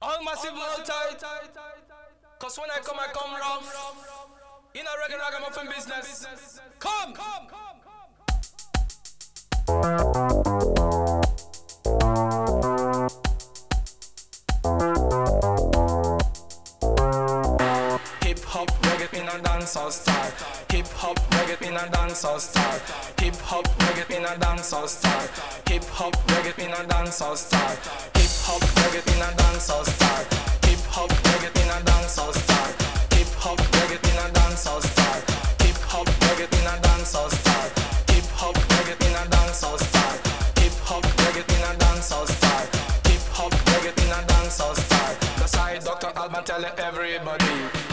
All massive low tight. Cause when I come rough. In a reggae ragamuffin business. Come! Hip hop reggae in a dancehall style. Hip hop reggae in a dancehall style. Hip hop reggae in a dancehall style. Hip hop reggae in a dancehall style. Hip hop reggae in a dancehall style. Hip hop reggae in a dancehall style. Hip hop reggae in a dancehall style. Hip hop reggae in a dancehall style. Hip hop reggae in a dancehall style. Hip hop reggae in a dancehall style. Hip hop reggae in a dancehall style. That's how Dr. Alban tell everybody.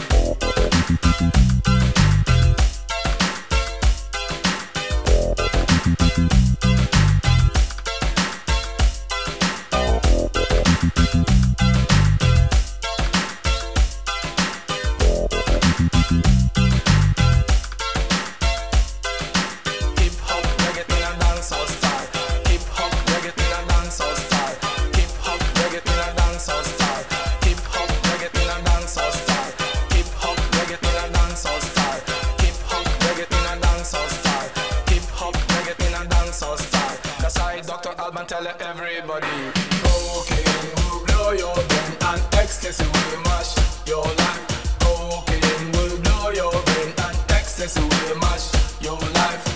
Tell everybody, cocaine will blow your brain and ecstasy will mash your life. Cocaine will blow your brain and ecstasy will mash your life.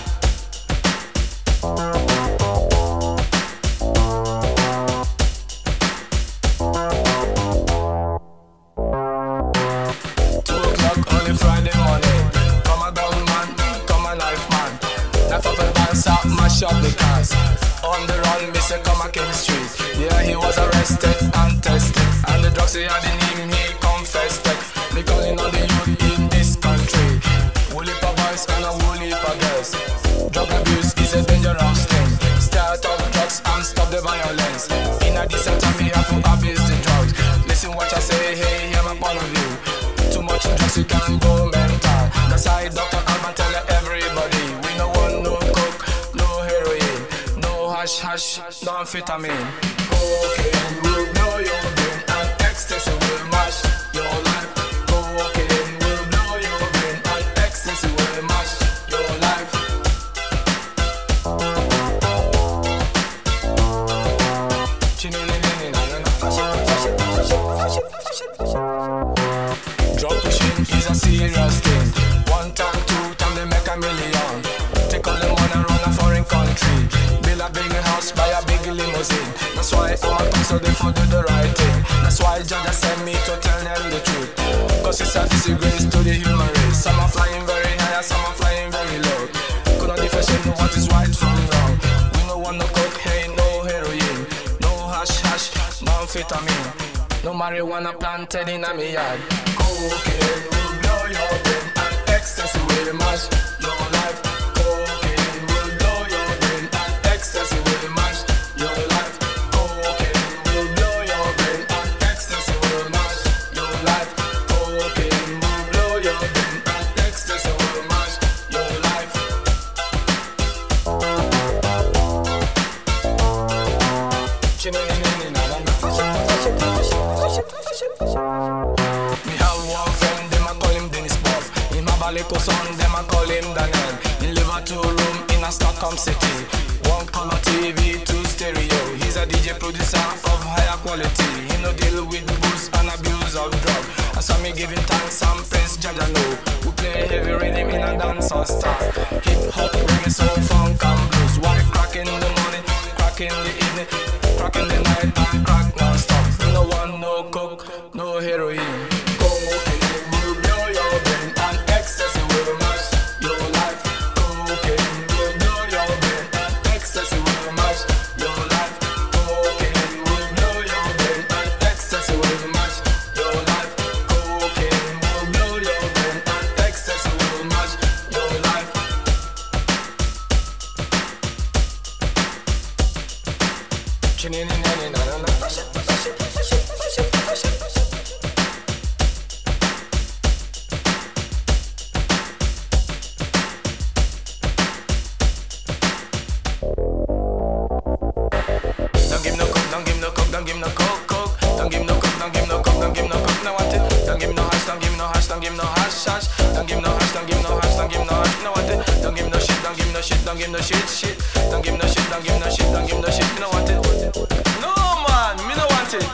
On Friday morning, come a gun man, come a knife man. Knife up and dance up, mash up the cars. On the run, me say come a King Street. Yeah, he was arrested and tested, and the drugs he had in him, he confessed it. Me calling on the youth in this country. Woolly pa boys and a woolly pa girls. Drug abuse is a dangerous thing. Start off drugs and stop the violence. In a decent time, we have to abuse the drugs. Listen what I say, hey, hear my point of view. Too much drugs, you can go mental. That's how Dr. Alban tell everybody. We no want no coke, no heroin, no hash, no amphetamine. Cocaine will blow your brain and ecstasy will mash your life. Cocaine will blow your brain and ecstasy will mash your life. Drug pushing is a serious thing. One time, two time, they make a million. Take all the money and run a foreign country. Build a big house, buy a big limousine. That's why I'm a talk so they for do the right thing. That's why Jah sent me to tell them the truth. Cause it's a disgrace to the human race. Some are flying very high, some are flying very low. Could not differentiate what is right from wrong. We no want no cocaine, no heroin, no hash, no amphetamine. No marijuana planted in a me yard. Cocaine will blow your brain and ecstasy will mash your life. Cocaine will blow your brain and ecstasy will mash your life. Cocaine will blow your brain and ecstasy will mash your life. Cocaine will blow your brain and ecstasy will mash your life. Me have one friend, them a call him Dennis Buff. In my Balico son, them a call him Daniel. He live a 2-room in a Stockholm city. One color TV, 2 stereo. He's a DJ producer of higher quality. He no deal with booze and abuse of drug. And so me giving thanks and praise Jaja know. We play heavy rhythm in a dancehall style. Hip hop, reggae, soul, funk and blues. Why crack in the morning, crack in the evening, crack in the night and crack non-stop. No one, no coke, no heroin. Cocaine will blow your brain and ecstasy will mash your life. Cocaine will blow your brain and ecstasy will mash your life. Cocaine will blow your brain and ecstasy will mash your life. Cocaine will blow your brain and ecstasy will mash your life. Chinini nani na na na. hash hash. Don't give no hash, don't give no hash, don't give no hash. Me no want it. Don't give no shit, don't give no shit, don't give no shit, shit. Don't give no shit, don't give no shit, don't give no shit. Me no want it. No man, me no want it.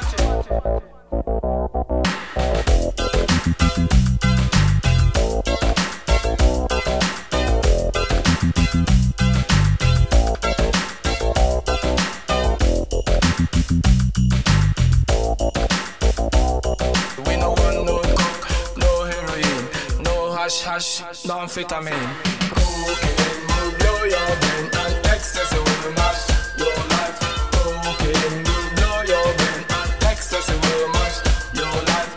Hash hash, no amphetamine. Cocaine will blow your brain and ecstasy will mash your life. Cocaine will blow your brain and ecstasy will mash your life.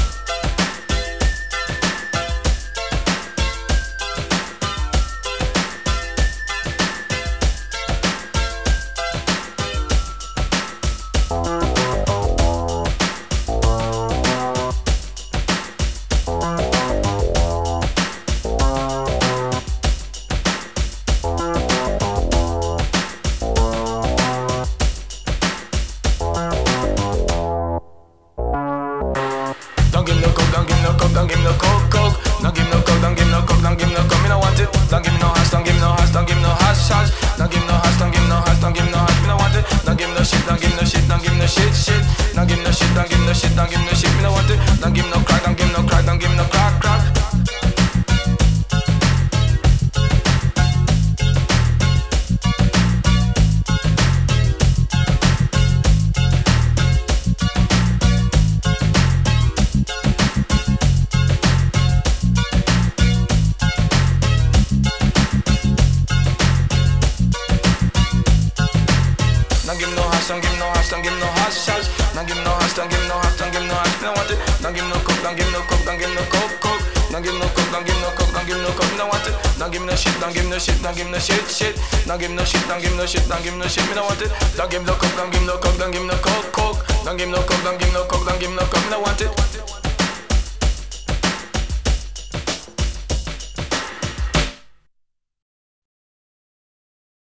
Don't give no coke, don't give no coke, don't give no coke, coke. Don't give no coke, don't give no coke, don't give no coke. Me no want it. Don't give no hash, don't give no hash, don't give no hash, hash. Don't give no hash, don't give no hash, don't give no hash. Me no want it. Don't give no shit, don't give no shit, don't give no shit, shit. Don't give no shit, don't give no shit, don't give no shit. Me no want it. Don't give no crack, don't give no crack, don't give no crack, crack. Don't give no hash, don't give no hash, don't give no hash, hash. Don't give no hash, don't give no hash, don't give no hash. Me no want it. Don't give no coke, don't give no coke, don't give no coke, coke. Don't give no coke, don't give no coke, don't give no coke. Me no want it. Don't give no shit, don't give no shit, don't give no shit, shit. Don't give no shit, don't give no shit, don't give no shit. Me no want it. Don't give no coke, don't give no coke, don't give no coke, coke. Don't give no coke, don't give no coke, don't give no coke. Me no want it.